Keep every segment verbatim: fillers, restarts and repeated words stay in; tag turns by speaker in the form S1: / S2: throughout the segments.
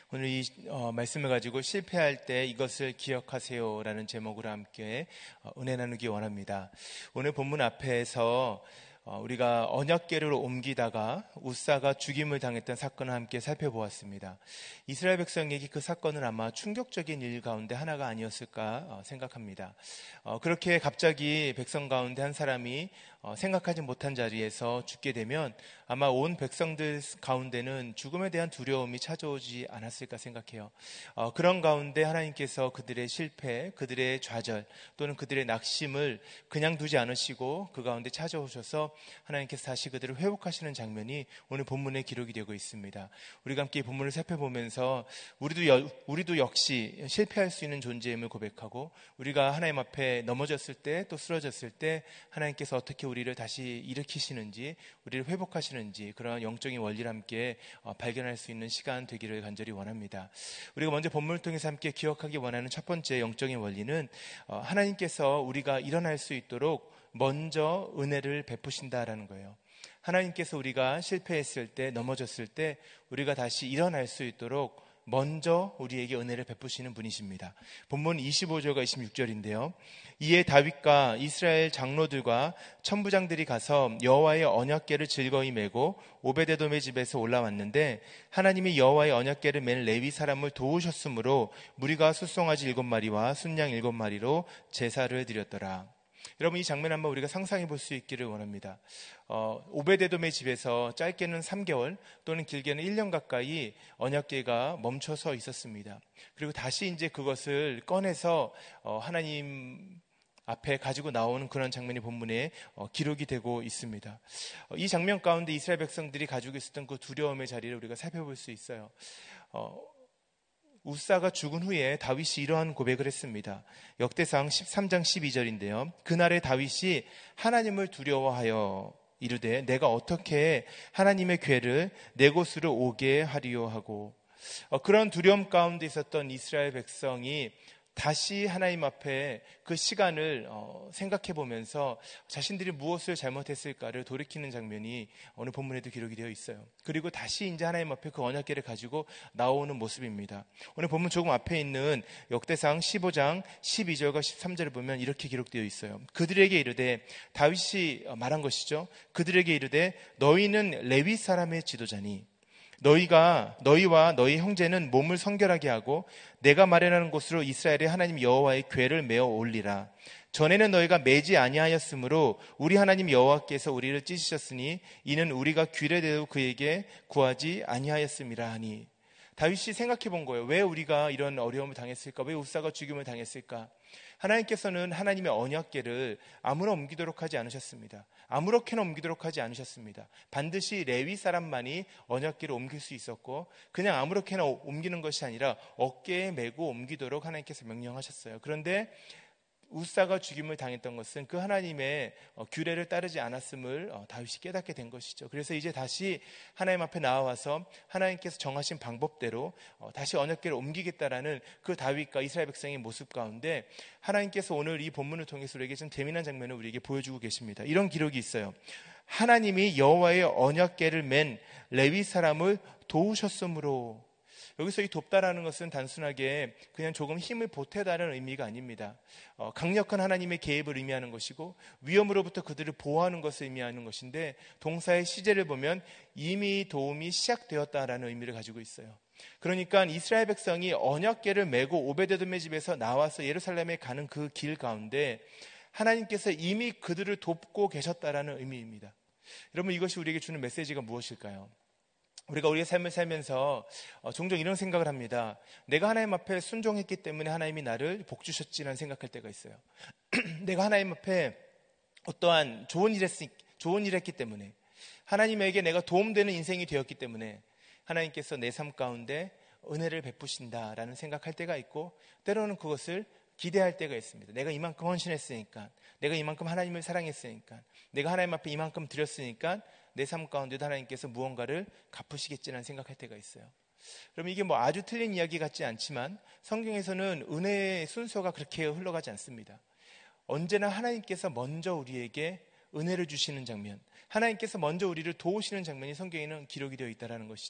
S1: 오늘 이 어, 말씀을 가지고 실패할 때 이것을 기억하세요 라는 제목으로 함께 어, 은혜 나누기 원합니다. 오늘 본문 앞에서 어, 우리가 언약궤를 옮기다가 웃사가 죽임을 당했던 사건을 함께 살펴보았습니다. 이스라엘 백성에게 그 사건은 아마 충격적인 일 가운데 하나가 아니었을까 어, 생각합니다. 어, 그렇게 갑자기 백성 가운데 한 사람이 어, 생각하지 못한 자리에서 죽게 되면 아마 온 백성들 가운데는 죽음에 대한 두려움이 찾아오지 않았을까 생각해요. 어, 그런 가운데 하나님께서 그들의 실패, 그들의 좌절 또는 그들의 낙심을 그냥 두지 않으시고 그 가운데 찾아오셔서 하나님께서 다시 그들을 회복하시는 장면이 오늘 본문에 기록이 되고 있습니다. 우리가 함께 이 본문을 살펴보면서 우리도, 여, 우리도 역시 실패할 수 있는 존재임을 고백하고 우리가 하나님 앞에 넘어졌을 때 또 쓰러졌을 때 하나님께서 어떻게 우리를 다시 일으키시는지 우리를 회복하시는지 그런 영적인 원리를 함께 발견할 수 있는 시간 되기를 간절히 원합니다. 우리가 먼저 본문을 통해서 함께 기억하기 원하는 첫 번째 영적인 원리는 하나님께서 우리가 일어날 수 있도록 먼저 은혜를 베푸신다라는 거예요. 하나님께서 우리가 실패했을 때 넘어졌을 때 우리가 다시 일어날 수 있도록 먼저 우리에게 은혜를 베푸시는 분이십니다. 본문 이십오 절과 이십육 절인데요. 이에 다윗과 이스라엘 장로들과 천부장들이 가서 여호와의 언약궤를 즐거이 메고 오베데돔의 집에서 올라왔는데 하나님이 여호와의 언약궤를 맨 레위 사람을 도우셨으므로 무리가 숫송아지 일곱 마리와 순양 일곱 마리로 제사를 드렸더라. 여러분, 이 장면 한번 우리가 상상해 볼 수 있기를 원합니다. 어, 오베데돔의 집에서 짧게는 삼 개월 또는 길게는 일 년 가까이 언약궤가 멈춰서 있었습니다. 그리고 다시 이제 그것을 꺼내서 어, 하나님 앞에 가지고 나오는 그런 장면이 본문에 어, 기록이 되고 있습니다. 어, 이 장면 가운데 이스라엘 백성들이 가지고 있었던 그 두려움의 자리를 우리가 살펴볼 수 있어요. 어, 웃사가 죽은 후에 다윗이 이러한 고백을 했습니다. 역대상 십삼 장 십이 절인데요. 그날에 다윗이 하나님을 두려워하여 이르되 내가 어떻게 하나님의 궤를 내 곳으로 오게 하리요 하고 어, 그런 두려움 가운데 있었던 이스라엘 백성이 다시 하나님 앞에 그 시간을 어, 생각해 보면서 자신들이 무엇을 잘못했을까를 돌이키는 장면이 오늘 본문에도 기록이 되어 있어요. 그리고 다시 이제 하나님 앞에 그 언약궤를 가지고 나오는 모습입니다. 오늘 본문 조금 앞에 있는 역대상 십오 장 십이 절과 십삼 절을 보면 이렇게 기록되어 있어요. 그들에게 이르되, 다윗이 말한 것이죠. 그들에게 이르되 너희는 레위 사람의 지도자니 너희가 너희와 너희 형제는 몸을 성결하게 하고 내가 마련하는 곳으로 이스라엘의 하나님 여호와의 궤를 메어 올리라. 전에는 너희가 매지 아니하였으므로 우리 하나님 여호와께서 우리를 찢으셨으니 이는 우리가 귀례되어 그에게 구하지 아니하였음이라 하니. 다윗이 생각해 본 거예요. 왜 우리가 이런 어려움을 당했을까? 왜 웃사가 죽임을 당했을까? 하나님께서는 하나님의 언약궤를 아무나 옮기도록 하지 않으셨습니다. 아무렇게나 옮기도록 하지 않으셨습니다. 반드시 레위 사람만이 언약궤를 옮길 수 있었고 그냥 아무렇게나 옮기는 것이 아니라 어깨에 메고 옮기도록 하나님께서 명령하셨어요. 그런데 웃사가 죽임을 당했던 것은 그 하나님의 규례를 따르지 않았음을 다윗이 깨닫게 된 것이죠. 그래서 이제 다시 하나님 앞에 나와서 하나님께서 정하신 방법대로 다시 언약궤를 옮기겠다라는 그 다윗과 이스라엘 백성의 모습 가운데 하나님께서 오늘 이 본문을 통해서 우리에게 좀 재미난 장면을 우리에게 보여주고 계십니다. 이런 기록이 있어요. 하나님이 여호와의 언약궤를 맨 레위 사람을 도우셨으므로. 여기서 이 돕다라는 것은 단순하게 그냥 조금 힘을 보태다는 의미가 아닙니다. 어, 강력한 하나님의 개입을 의미하는 것이고 위험으로부터 그들을 보호하는 것을 의미하는 것인데 동사의 시제를 보면 이미 도움이 시작되었다라는 의미를 가지고 있어요. 그러니까 이스라엘 백성이 언약궤를 메고 오베데돔의 집에서 나와서 예루살렘에 가는 그 길 가운데 하나님께서 이미 그들을 돕고 계셨다라는 의미입니다. 여러분, 이것이 우리에게 주는 메시지가 무엇일까요? 우리가 우리의 삶을 살면서 종종 이런 생각을 합니다. 내가 하나님 앞에 순종했기 때문에 하나님이 나를 복 주셨지라는 생각할 때가 있어요. 내가 하나님 앞에 어떠한 좋은 일 했, 좋은 일 했기 때문에 하나님에게 내가 도움되는 인생이 되었기 때문에 하나님께서 내 삶 가운데 은혜를 베푸신다라는 생각할 때가 있고 때로는 그것을 기대할 때가 있습니다. 내가 이만큼 헌신했으니까, 내가 이만큼 하나님을 사랑했으니까, 내가 하나님 앞에 이만큼 드렸으니까 내 삶 가운데도 하나님께서 무언가를 갚으시겠지라는 생각할 때가 있어요. 그럼 이게 뭐 아주 틀린 이야기 같지 않지만 성경에서는 은혜의 순서가 그렇게 흘러가지 않습니다. 언제나 하나님께서 먼저 우리에게 은혜를 주시는 장면, 하나님께서 먼저 우리를 도우시는 장면이 성경에는 기록이 되어 있다는 것이죠.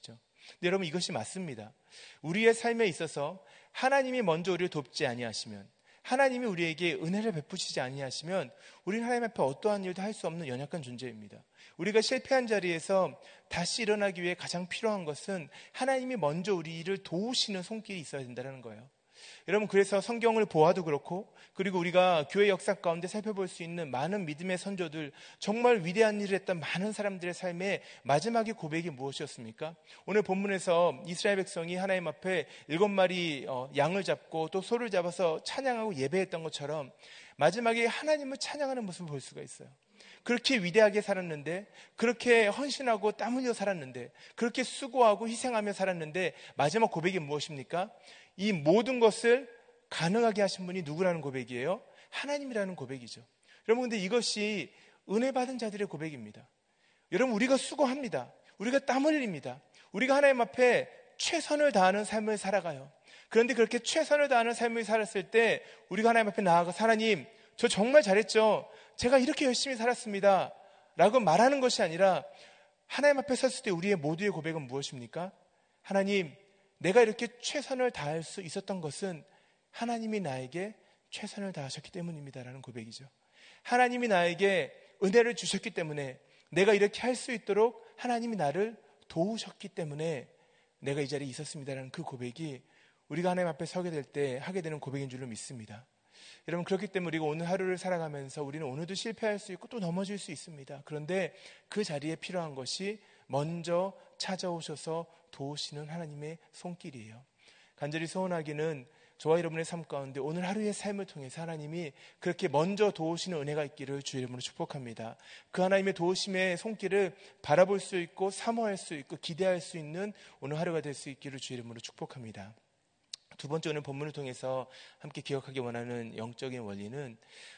S1: 근데 여러분, 이것이 맞습니다. 우리의 삶에 있어서 하나님이 먼저 우리를 돕지 아니하시면, 하나님이 우리에게 은혜를 베푸시지 아니하시면 우리는 하나님 앞에 어떠한 일도 할 수 없는 연약한 존재입니다. 우리가 실패한 자리에서 다시 일어나기 위해 가장 필요한 것은 하나님이 먼저 우리를 도우시는 손길이 있어야 된다는 거예요. 여러분, 그래서 성경을 보아도 그렇고, 그리고 우리가 교회 역사 가운데 살펴볼 수 있는 많은 믿음의 선조들, 정말 위대한 일을 했던 많은 사람들의 삶의 마지막의 고백이 무엇이었습니까? 오늘 본문에서 이스라엘 백성이 하나님 앞에 일곱 마리 양을 잡고 또 소를 잡아서 찬양하고 예배했던 것처럼 마지막에 하나님을 찬양하는 모습을 볼 수가 있어요. 그렇게 위대하게 살았는데, 그렇게 헌신하고 땀 흘려 살았는데, 그렇게 수고하고 희생하며 살았는데 마지막 고백이 무엇입니까? 이 모든 것을 가능하게 하신 분이 누구라는 고백이에요? 하나님이라는 고백이죠. 여러분, 근데 이것이 은혜 받은 자들의 고백입니다. 여러분, 우리가 수고합니다. 우리가 땀 흘립니다. 우리가 하나님 앞에 최선을 다하는 삶을 살아가요. 그런데 그렇게 최선을 다하는 삶을 살았을 때 우리가 하나님 앞에 나아가서, 하나님, 저 정말 잘했죠. 제가 이렇게 열심히 살았습니다 라고 말하는 것이 아니라, 하나님 앞에 섰을 때 우리의 모두의 고백은 무엇입니까? 하나님, 내가 이렇게 최선을 다할 수 있었던 것은 하나님이 나에게 최선을 다하셨기 때문입니다 라는 고백이죠. 하나님이 나에게 은혜를 주셨기 때문에, 내가 이렇게 할 수 있도록 하나님이 나를 도우셨기 때문에 내가 이 자리에 있었습니다 라는 그 고백이 우리가 하나님 앞에 서게 될 때 하게 되는 고백인 줄로 믿습니다. 여러분, 그렇기 때문에 우리가 오늘 하루를 살아가면서 우리는 오늘도 실패할 수 있고 또 넘어질 수 있습니다. 그런데 그 자리에 필요한 것이 먼저 찾아오셔서 도우시는 하나님의 손길이에요. 간절히 소원하기는 저와 여러분의 삶 가운데 오늘 하루의 삶을 통해서 하나님이 그렇게 먼저 도우시는 은혜가 있기를 주의 이름으로 축복합니다. 그 하나님의 도우심의 손길을 바라볼 수 있고 사모할 수 있고 기대할 수 있는 오늘 하루가 될 수 있기를 주의 이름으로 축복합니다. 두 번째, 오늘 본문을 통해서 함께 기억하기 원하는 영적인 원리는,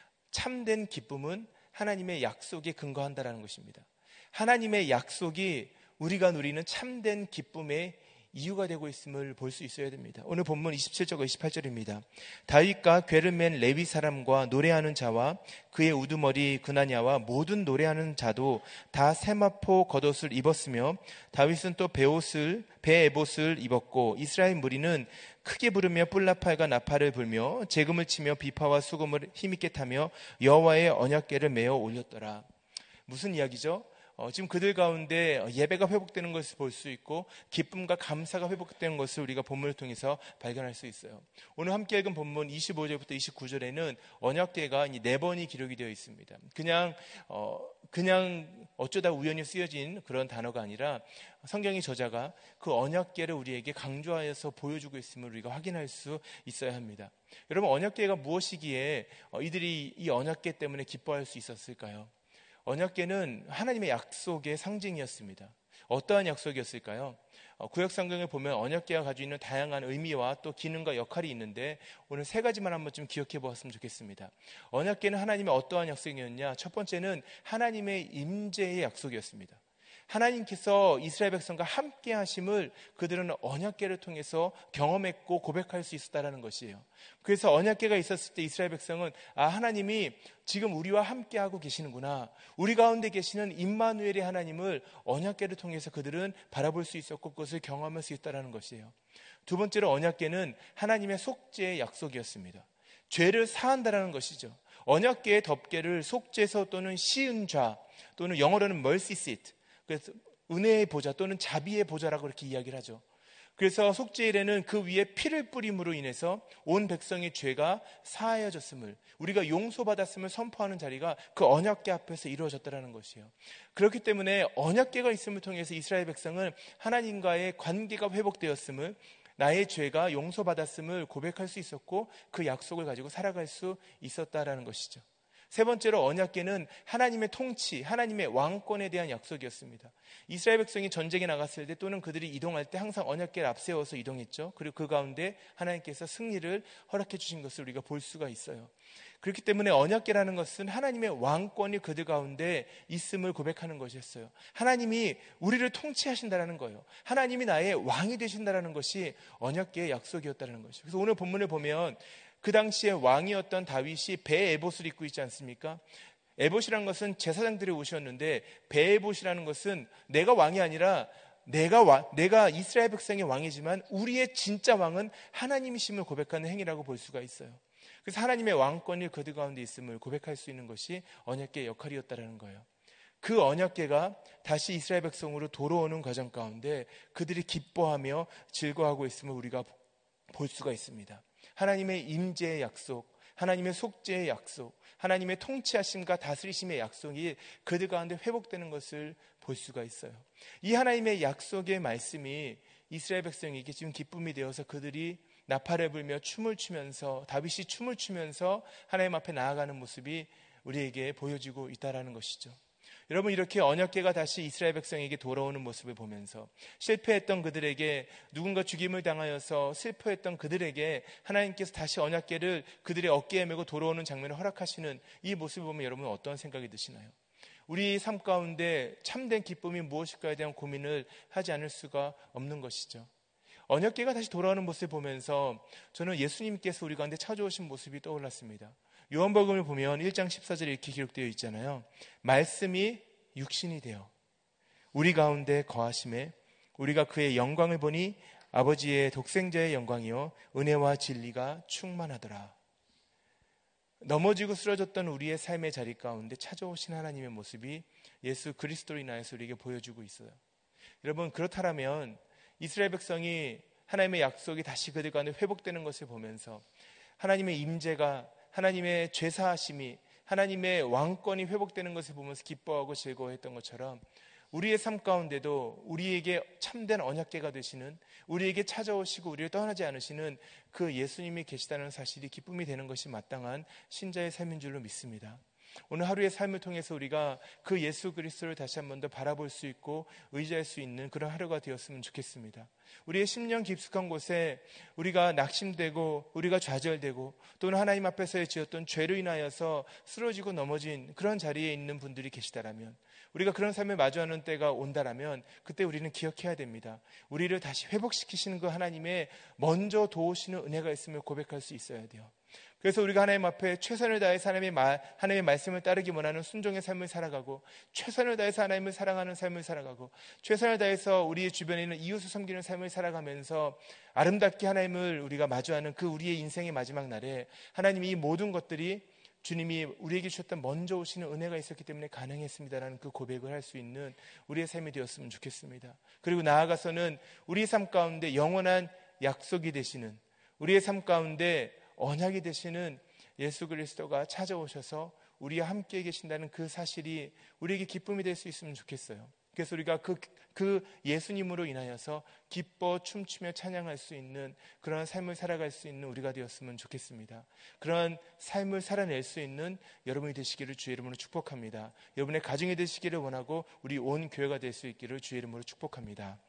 S1: 참된 기쁨은 하나님의 약속에 근거한다라는 것입니다. 하나님의 약속이 우리가 누리는 참된 기쁨의 이유가 되고 있음을 볼 수 있어야 됩니다. 오늘 본문 이십칠 절과 이십팔 절입니다. 다윗과 궤를 맨 레위 사람과 노래하는 자와 그의 우두머리 그나냐와 모든 노래하는 자도 다 세마포 겉옷을 입었으며, 다윗은 또 베옷을 베에봇을 입었고, 이스라엘 무리는 크게 부르며 뿔나팔과 나팔을 불며 재금을 치며 비파와 수금을 힘있게 타며 여호와의 언약궤를 메어 올렸더라. 무슨 이야기죠? 어, 지금 그들 가운데 예배가 회복되는 것을 볼 수 있고 기쁨과 감사가 회복되는 것을 우리가 본문을 통해서 발견할 수 있어요. 오늘 함께 읽은 본문 이십오 절부터 이십구 절에는 언약궤가 네 번이 기록이 되어 있습니다. 그냥 어, 그냥 어쩌다 우연히 쓰여진 그런 단어가 아니라 성경의 저자가 그 언약궤를 우리에게 강조하여서 보여주고 있음을 우리가 확인할 수 있어야 합니다. 여러분, 언약궤가 무엇이기에 이들이 이 언약궤 때문에 기뻐할 수 있었을까요? 언약궤는 하나님의 약속의 상징이었습니다. 어떠한 약속이었을까요? 구약 성경에 보면 언약궤가 가지고 있는 다양한 의미와 또 기능과 역할이 있는데, 오늘 세 가지만 한번 좀 기억해 보았으면 좋겠습니다. 언약궤는 하나님의 어떠한 약속이었냐? 첫 번째는 하나님의 임재의 약속이었습니다. 하나님께서 이스라엘 백성과 함께 하심을 그들은 언약궤를 통해서 경험했고 고백할 수 있었다는 것이에요. 그래서 언약궤가 있었을 때 이스라엘 백성은, 아, 하나님이 지금 우리와 함께 하고 계시는구나, 우리 가운데 계시는 임마누엘의 하나님을 언약궤를 통해서 그들은 바라볼 수 있었고 그것을 경험할 수 있다는 것이에요. 두 번째로, 언약궤는 하나님의 속죄의 약속이었습니다. 죄를 사한다라는 것이죠. 언약궤의 덮개를 속죄서 또는 시은좌, 또는 영어로는 mercy seat, 그래서 은혜의 보좌 또는 자비의 보좌라고 이렇게 이야기를 하죠. 그래서 속죄일에는 그 위에 피를 뿌림으로 인해서 온 백성의 죄가 사하여졌음을, 우리가 용서받았음을 선포하는 자리가 그 언약궤 앞에서 이루어졌다는 것이에요. 그렇기 때문에 언약궤가 있음을 통해서 이스라엘 백성은 하나님과의 관계가 회복되었음을, 나의 죄가 용서받았음을 고백할 수 있었고 그 약속을 가지고 살아갈 수 있었다라는 것이죠. 세 번째로, 언약궤는 하나님의 통치, 하나님의 왕권에 대한 약속이었습니다. 이스라엘 백성이 전쟁에 나갔을 때 또는 그들이 이동할 때 항상 언약궤를 앞세워서 이동했죠. 그리고 그 가운데 하나님께서 승리를 허락해 주신 것을 우리가 볼 수가 있어요. 그렇기 때문에 언약궤라는 것은 하나님의 왕권이 그들 가운데 있음을 고백하는 것이었어요. 하나님이 우리를 통치하신다는 거예요. 하나님이 나의 왕이 되신다는 것이 언약궤의 약속이었다는 것이죠. 그래서 오늘 본문을 보면 그 당시에 왕이었던 다윗이 배 에봇을 입고 있지 않습니까? 에봇이라는 것은 제사장들의 옷이었는데, 배 에봇이라는 것은 내가 왕이 아니라 내가 와, 내가 이스라엘 백성의 왕이지만 우리의 진짜 왕은 하나님이심을 고백하는 행위라고 볼 수가 있어요. 그래서 하나님의 왕권이 그들 가운데 있음을 고백할 수 있는 것이 언약궤의 역할이었다라는 거예요. 그 언약궤가 다시 이스라엘 백성으로 돌아오는 과정 가운데 그들이 기뻐하며 즐거워하고 있음을 우리가 볼 수가 있습니다. 하나님의 임재의 약속, 하나님의 속죄의 약속, 하나님의 통치하심과 다스리심의 약속이 그들 가운데 회복되는 것을 볼 수가 있어요. 이 하나님의 약속의 말씀이 이스라엘 백성에게 지금 기쁨이 되어서 그들이 나팔을 불며 춤을 추면서, 다윗이 춤을 추면서 하나님 앞에 나아가는 모습이 우리에게 보여지고 있다는 것이죠. 여러분, 이렇게 언약궤가 다시 이스라엘 백성에게 돌아오는 모습을 보면서 실패했던 그들에게, 누군가 죽임을 당하여서 슬퍼했던 그들에게 하나님께서 다시 언약궤를 그들의 어깨에 메고 돌아오는 장면을 허락하시는 이 모습을 보면 여러분 어떤 생각이 드시나요? 우리 삶 가운데 참된 기쁨이 무엇일까에 대한 고민을 하지 않을 수가 없는 것이죠. 언약궤가 다시 돌아오는 모습을 보면서 저는 예수님께서 우리 가운데 찾아오신 모습이 떠올랐습니다. 요한복음을 보면 일 장 십사 절에 이렇게 기록되어 있잖아요. 말씀이 육신이 되어 우리 가운데 거하심에 우리가 그의 영광을 보니 아버지의 독생자의 영광이요 은혜와 진리가 충만하더라. 넘어지고 쓰러졌던 우리의 삶의 자리 가운데 찾아오신 하나님의 모습이 예수 그리스도로 인하여서 우리에게 보여주고 있어요. 여러분, 그렇다면 이스라엘 백성이 하나님의 약속이 다시 그들 가운데 회복되는 것을 보면서 하나님의 임재가, 하나님의 죄사하심이, 하나님의 왕권이 회복되는 것을 보면서 기뻐하고 즐거워했던 것처럼 우리의 삶 가운데도 우리에게 참된 언약궤가 되시는, 우리에게 찾아오시고 우리를 떠나지 않으시는 그 예수님이 계시다는 사실이 기쁨이 되는 것이 마땅한 신자의 삶인 줄로 믿습니다. 오늘 하루의 삶을 통해서 우리가 그 예수 그리스도를 다시 한 번 더 바라볼 수 있고 의지할 수 있는 그런 하루가 되었으면 좋겠습니다. 우리의 심령 깊숙한 곳에 우리가 낙심되고 우리가 좌절되고 또는 하나님 앞에서 지었던 죄로 인하여서 쓰러지고 넘어진 그런 자리에 있는 분들이 계시다라면, 우리가 그런 삶을 마주하는 때가 온다라면 그때 우리는 기억해야 됩니다. 우리를 다시 회복시키시는 그 하나님의 먼저 도우시는 은혜가 있음을 고백할 수 있어야 돼요. 그래서 우리가 하나님 앞에 최선을 다해서 하나님의, 말, 하나님의 말씀을 따르기 원하는 순종의 삶을 살아가고, 최선을 다해서 하나님을 사랑하는 삶을 살아가고, 최선을 다해서 우리의 주변에 있는 이웃을 섬기는 삶을 살아가면서 아름답게 하나님을 우리가 마주하는 그 우리의 인생의 마지막 날에 하나님이 이 모든 것들이 주님이 우리에게 주셨던 먼저 오시는 은혜가 있었기 때문에 가능했습니다라는 그 고백을 할 수 있는 우리의 삶이 되었으면 좋겠습니다. 그리고 나아가서는 우리의 삶 가운데 영원한 약속이 되시는, 우리의 삶 가운데 언약이 되시는 예수 그리스도가 찾아오셔서 우리와 함께 계신다는 그 사실이 우리에게 기쁨이 될 수 있으면 좋겠어요. 그래서 우리가 그, 그 예수님으로 인하여서 기뻐 춤추며 찬양할 수 있는 그런 삶을 살아갈 수 있는 우리가 되었으면 좋겠습니다. 그런 삶을 살아낼 수 있는 여러분이 되시기를 주의 이름으로 축복합니다. 여러분의 가정이 되시기를 원하고 우리 온 교회가 될 수 있기를 주의 이름으로 축복합니다.